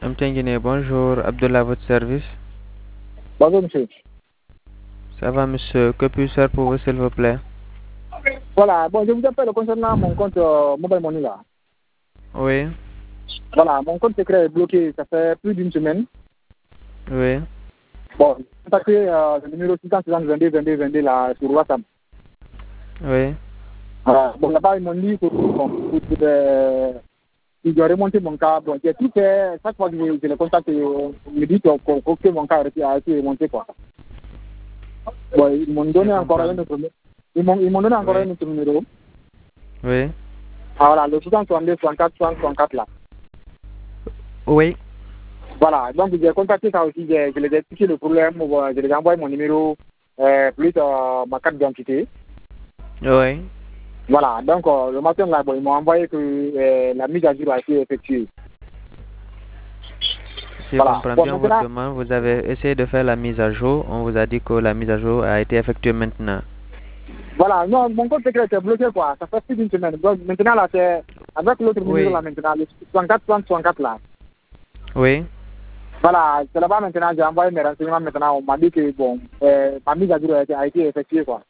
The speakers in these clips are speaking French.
Guinée, bonjour. Abdullah, votre service. Bonjour, monsieur. Ça va, monsieur? Que puis-je faire pour vous, s'il vous plaît? Voilà, bon, je vous appelle concernant mon compte Mobile Money là. Oui, Voilà, mon compte secret est bloqué, ça fait plus d'une semaine. oui, Bon, j'ai contacté le numéro 622 là sur WhatsApp. oui. Voilà, bon, là-bas, ils m'ont dit que ils doivent remonter mon cas. Bon, j'ai tout fait, chaque fois que je les contacte, ils me disent que mon cas a été remonté, quoi. Bon, ils m'ont donné encore un autre numéro. Ils m'ont donné encore un autre numéro. Oui. Ah, voilà, le 662 64 64 là. Oui. Voilà, donc j'ai contacté ça aussi, je les ai expliqué le problème, je les ai envoyé mon numéro, plus ma carte d'identité. Oui. Voilà, donc le matin là, bon, ils m'ont envoyé que la mise à jour a été effectuée. Si je Voilà. comprends Bon, bien votre maintenant, demande, vous avez essayé de faire la mise à jour. On vous a dit que la mise à jour a été effectuée maintenant. voilà, non, mon compte secret était bloqué quoi, ça fait plus d'une semaine. Donc maintenant là, c'est avec l'autre numéro Oui. là maintenant, le 64 64 là. Oui. Voilà, c'est là-bas maintenant, j'ai envoyé mes renseignements maintenant, on m'a dit que bon, ma mise à jour a été effectuée quoi.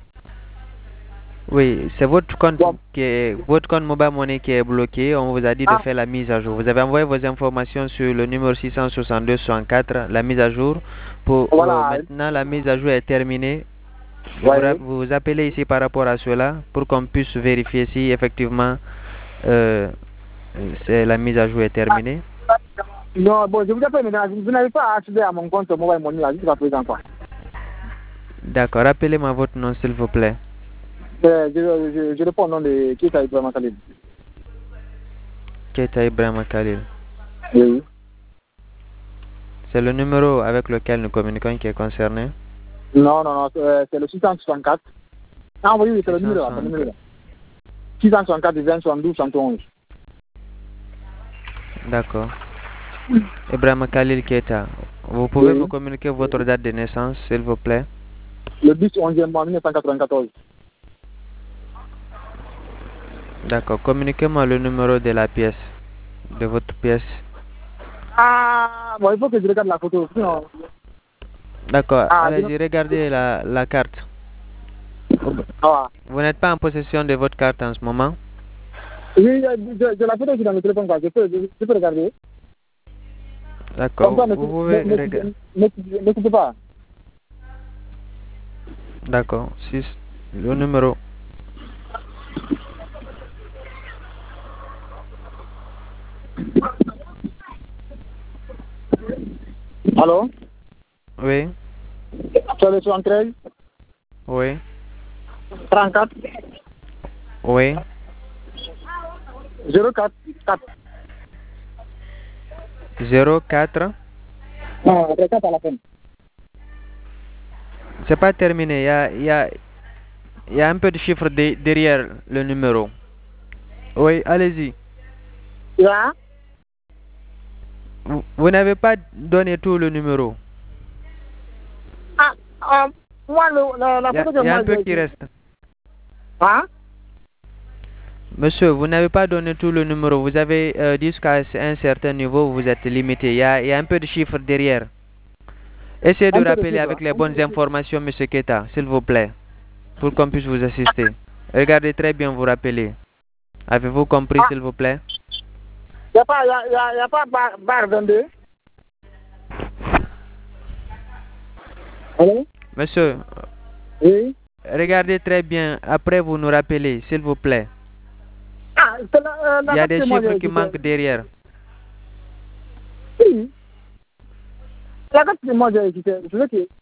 Oui, c'est votre compte Bon. votre compte Mobile Money qui est bloqué. On vous a dit de faire la mise à jour. Vous avez envoyé vos informations sur le numéro 662 64, la mise à jour. Pour Voilà. maintenant, la mise à jour est terminée. Ouais. Vous appelez ici par rapport à cela pour qu'on puisse vérifier si effectivement la mise à jour est terminée. Non, bon, je vous appelle maintenant, vous n'avez pas accédé à mon compte Mobile Money là, jusqu'à présent quoi. D'accord, rappelez-moi votre nom s'il vous plaît. Je réponds au nom de Keita Ibrahima Khalil. Keita Ibrahima Khalil. Oui. C'est le numéro avec lequel nous communiquons qui est concerné? Non, non, non, c'est le 664. Ah oui, c'est le numéro là, c'est le numéro là. 664 20 72 71. D'accord. Ibrahima Khalil Keita. Vous pouvez me communiquer votre date de naissance s'il vous plaît? Le 10 11e mois 1994. D'accord, communiquez-moi le numéro de la pièce, de votre pièce. Ah, bon, il faut que je regarde la photo. Sinon... D'accord, allez-y, regardez la carte. Ah. Vous n'êtes pas en possession de votre carte en ce moment? Oui, j'ai la photo qui est dans le téléphone, quoi. Je peux regarder. D'accord, vous pouvez regarder. Ne coupez pas. D'accord, le numéro. Allô? Oui. C'est le 73? Oui. 34? Oui. 04 4. 04? Non, après 4 à la fin. C'est pas terminé, il y a un peu de chiffre derrière le numéro. Oui, allez-y. Yeah. Vous n'avez pas donné tout le numéro. Moi, la photo que Il y a moi un peu qui reste. Hein? Monsieur, vous n'avez pas donné tout le numéro. Vous avez dit qu'à un certain niveau, vous êtes limité. Il y a un peu de chiffres derrière. Essayez de rappeler avec les bonnes informations, monsieur Keita, s'il vous plaît, pour qu'on puisse vous assister. Regardez très bien, vous rappelez. Avez-vous compris, s'il vous plaît? Il n'y a pas bar 22. Allô? Monsieur, oui. Regardez très bien. Après, vous nous rappelez, s'il vous plaît. Il y a des chiffres qui manquent derrière. Oui. La carte que moi j'ai écouté, je veux que...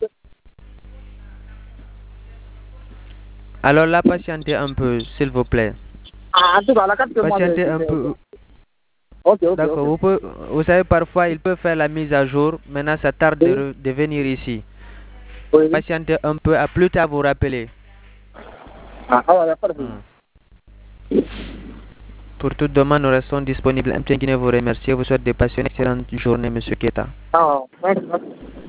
Alors là, patientez un peu, s'il vous plaît. En tout cas, la carte que moi j'ai Patientez un peu. Ok. D'accord, vous savez, parfois, il peut faire la mise à jour. Maintenant, ça tarde de venir ici. Oui. Patientez un peu, à plus tard vous rappeler. Ouais, pas de Pour toute demande, nous restons disponibles. MTN Guinée vous remercie. Vous souhaite de passer une excellente journée, monsieur Keita. Merci.